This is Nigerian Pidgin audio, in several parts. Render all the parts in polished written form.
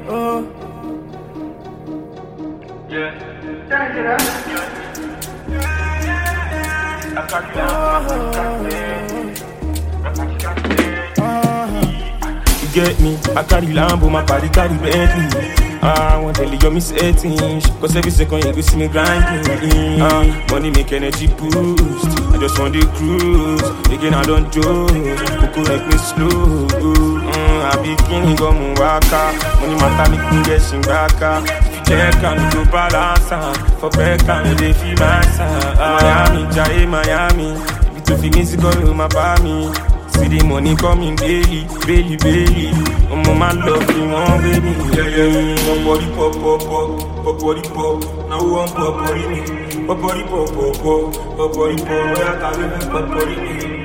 Oh. Yeah. You get me? I carry Lambo, my body carry Bentley. I want to tell you miss 18. Cause every second you go see me grinding. Money make energy boost. I just want to cruise. Again I don't joke. Coco make me slow. I be king go waka. Money matter make me get shingaka. Check and go balance. For back and they feel my side. Miami, Jai, Miami. If you feel music go my bami. See the money coming daily, daily. My love you want baby. Yeah. Pop, body pop. Now we want pop body me. Pop body pop. Where I can live pop body me.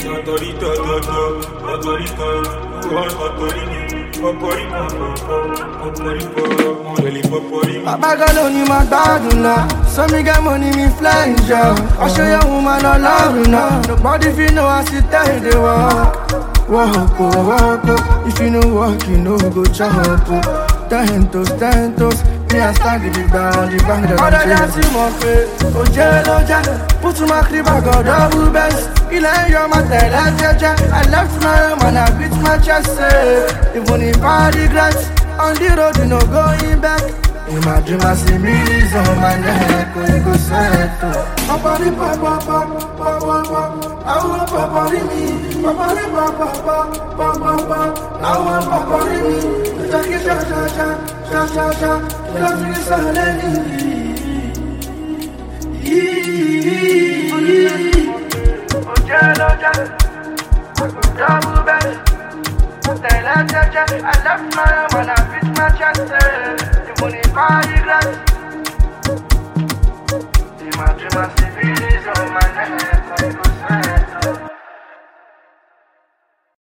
Baba girl only my dog now. So me get money, me flying job. I show your woman all love now. Nobody feel know I sit there they walk. Walk. If you know walk, you know go jump. Tentos. Me a stand the big down, the bank that I'm chasing. Mon fait, Oja. Put my crib, I got double best. Il a eu ma tête, I left my home and I beat my chest. Even if I regret, on the road you know going back. In my dream I see millions on my neck, we go settle. Papa, I want papa me. Papa, I want papa me. Cha. Love me silently. Double best. I left my home and I beat my chest. The money body glass. In my dream I see